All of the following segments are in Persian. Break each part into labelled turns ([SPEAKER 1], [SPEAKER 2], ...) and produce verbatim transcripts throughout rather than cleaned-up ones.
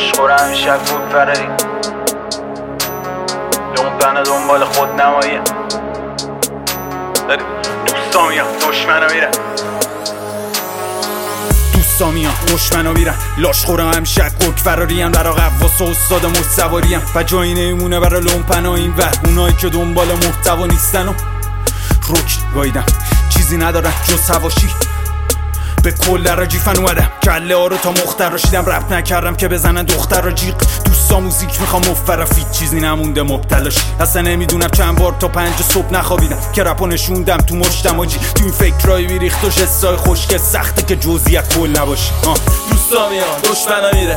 [SPEAKER 1] لاش خورم شب بود فراری لومپن دنبال خود نماییه داری دوستا میان دشمنا میرن دوستا میان دشمنا میرن لاش خورم هم شک گرگ فراری هم برا قواس و استاد مستواری هم و جایی نیمونه برا لومپن ها این ور اونایی که دنبال محتوا نیستن و روک گاییدم چیزی ندارن جز هواشی به کل در جیفن اومدم کله ها رو تا مختر راشیدم رپ نکردم که بزنن دختر را جیغ دوستا موزیک میخوام مفرفید چیزی نمونده مبتلاشی اصلا نمیدونم چند بار تا پنج صبح نخوابیدم که رپو نشوندم تو مشتم آجی تو این فکرهای بیریخت و جستای خوشگل سخته که جزئیات کل نباشی دوستا میان دشمنا میره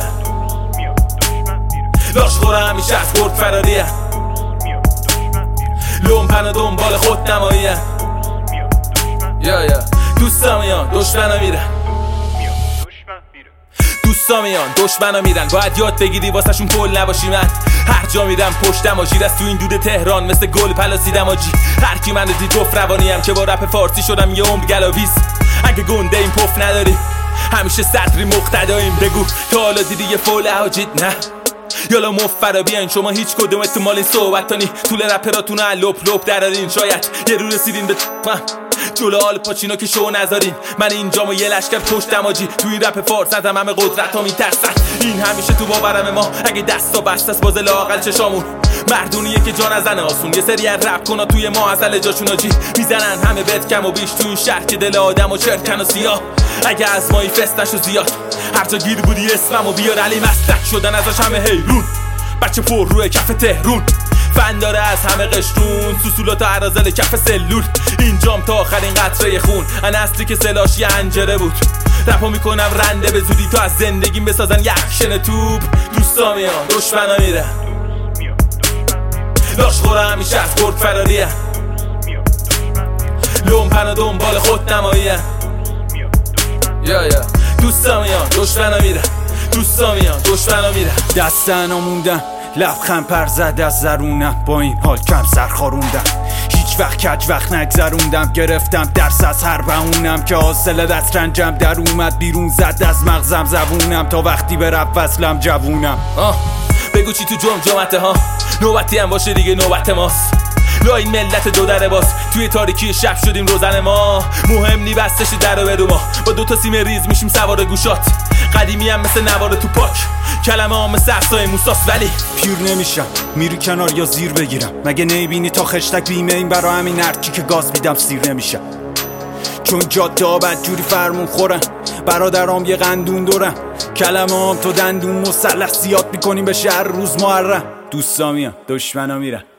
[SPEAKER 1] لاش خوره همیشه از گرگ فراریه لومپن دنبال خود نماییه یا یا دوستا میان دشمنا میرن دوستا میان دشمنا میرن باید یاد بگیری واسهشون کل نباشی من هر جا میرم پشتم آجی دست تو این دود تهران مثل گل پلاسیدم آجی هر کی من دید گفت روانیم که با رپ فارسی شدم یه عمر گلاویز اگه گنده این پف نداری همیشه صدری مقتداییم بگو تا حالا دیدی یه فول حاجید نه یالا مفرا بیاین شما هیچ کدومتون مال این صحبتانی طول رپراتون لپ لپ درارین شاید یه رو رسیدین به جلو آل پاچینو که شو نذارین من اینجامو یه لشکر پشتم آجی تو این رپ فارس ازم همه قدرت ها میترسن این همیشه تو باورم ما اگه دستا بست است باز لااقل چشامون مردونیه که جا نزنه آسون یه سری از رپ کنا توی ما ازل جاشون آجی میزنن همه بد کم و بیش تو این شهر که دل آدم و چرکن و سیاه اگه از مایی فست نشو زیاد هر جا گیر بودی اسممو بیار علی مستک شدن ازش همه حیرون بچه پر روی کف تهرون فن داره از همه قشرون سوسولات و عرازل کف سلول اینجام تا آخرین قطره خون ان اصلی که سلاش یه انجره بود رپو میکنم رنده به زودی تا از زندگیم بسازن یه اکشن توپ دوستا میان دشمنا میره لاش خوره همیشه از گرگ فراریه لومپن دنبال خود نماییه یا یا دوستا میان دشمنا میره دوستا میان دشمنا میره دستنا موندن لبخند پر زد از زرونم با این حال کم سرخاروندم هیچ وقت کج وقت نگذروندم گرفتم درس از هر بهونم که حاصل دست رنجم در اومد بیرون زد از مغزم زبونم تا وقتی به رپ وصلم جوونم آه بگو چی تو جمجمته ها نوبتی هم باشه دیگه نوبت ماست لا این ملت دو دره باز توی تاریکی شب شدیم روزن ما مهم نی بستش در و برو ما با دوتا سیم ریز میشیم سوار گوشات قدیمی هم مثل نوار تو پاک کلمه ها مثل احسای موساس ولی پیر نمیشم میری کنار یا زیر بگیرم مگه نمیبینی تا خشتک بیمه این برا همین هرچی که گاز میدم سیر نمیشم چون جاده ها بدجوری فرمون خورن برادرام یه قندون دورم کلمه هم تو دندون مسلح زیاد میکنیم به شهر روز محرم دوستا میان دشمنا میرن